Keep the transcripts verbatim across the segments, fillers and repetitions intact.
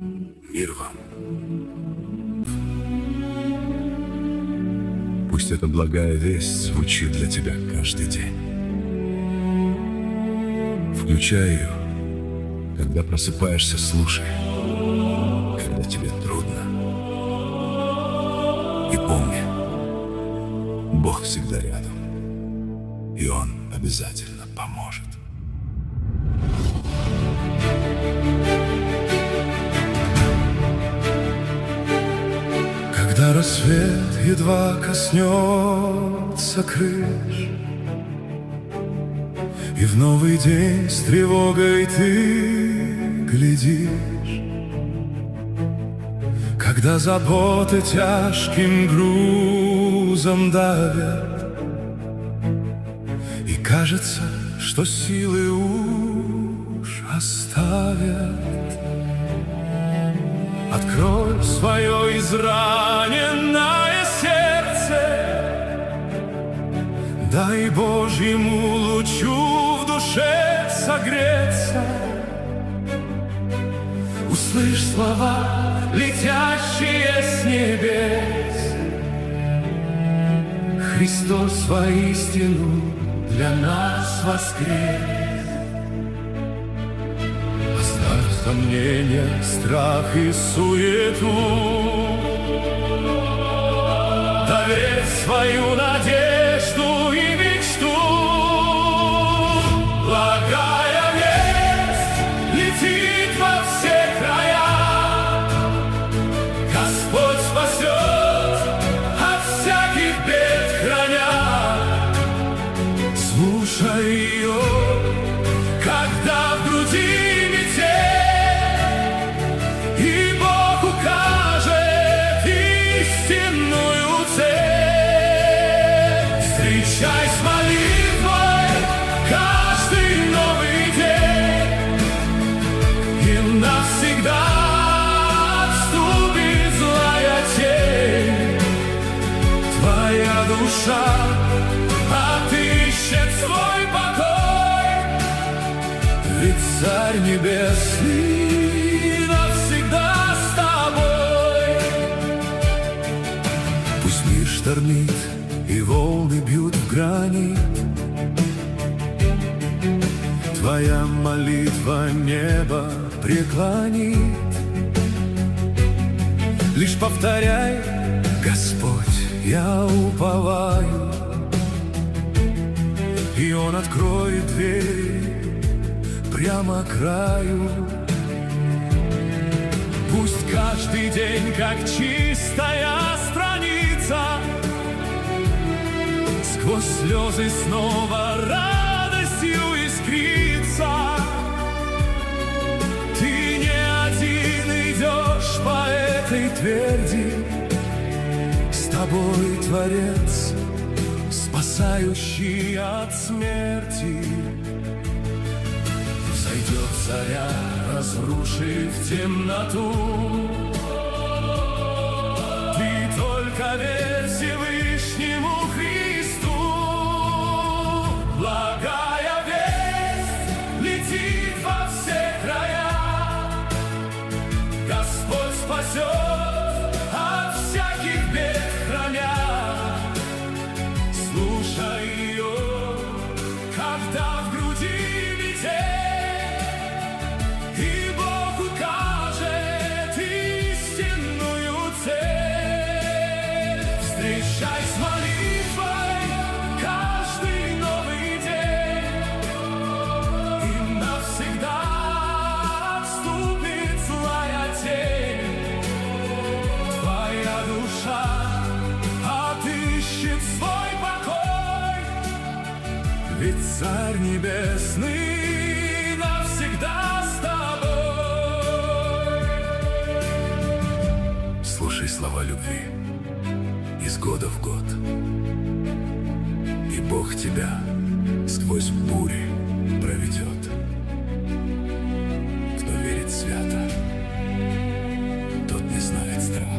Мир вам. Пусть эта благая весть звучит для тебя каждый день. Включай ее, когда просыпаешься, слушай, когда тебе трудно. И помни, Бог всегда рядом, и Он обязательно поможет. Когда рассвет едва коснется крыш, и в новый день с тревогой ты глядишь, когда заботы тяжким грузом давят, и кажется, что силы уж оставят, открой свое израненное сердце, дай Божьему лучу в душе согреться. Услышь слова, летящие с небес: Христос воистину для нас воскрес. Оставь сомнения, страх и суету, доверь свою надежду и мечту. Благая весть летит во все края, Господь спасет, от всяких бед храня. Слушай ее, когда в груди метель, и Бог укажет истинную цель. Встречай с молитвой каждый новый день, и навсегда отступит злая тень. Твоя душа отыщет свой покой, ведь Царь Небесный навсегда с тобой. Пусть мир штормит и волны бьют в грани, твоя молитва небо преклонит. Лишь повторяй: Господь, я уповаю, и Он откроет двери прямо к краю. Пусть каждый день, как чистая страница, сквозь слезы снова радостью искрится. Ты не один идешь по этой тверди, с тобой Творец, спасающий от смерти. Взойдет заря, разрушив темноту, ты только верь Всевышнему Христу. Благая весть летит во все края, Господь спасет, от всяких бед храня. Слушай ее, когда в груди метель, и Бог укажет истинную цель. Встречай с молитвой каждый новый день, и навсегда отступит злая тень. Твоя душа отыщет свой покой, ведь Царь Небесный навсегда с тобой. Слушай слова любви из года в год, и Бог тебя сквозь бури проведет. Кто верит свято, тот не знает страха.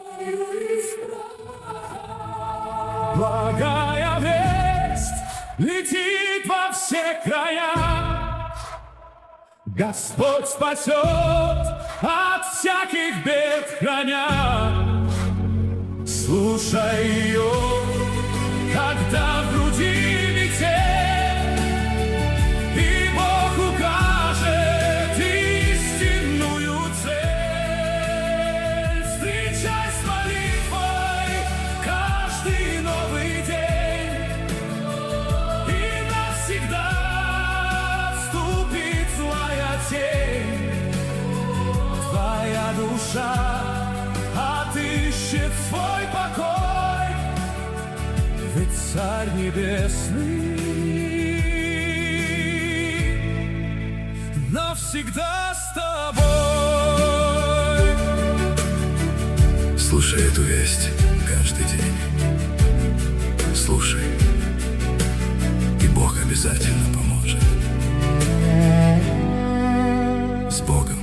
Благая весть летит во все края. Господь спасет от всяких бед храня. Слушай ее, когда в груди метель, и Бог укажет истинную цель. Встречай с молитвой каждый новый день, и навсегда вступит злая тень. Твоя душа отыщет свой покой, ведь Царь Небесный навсегда с тобой. Слушай эту весть каждый день. Слушай, и Бог обязательно поможет. С Богом.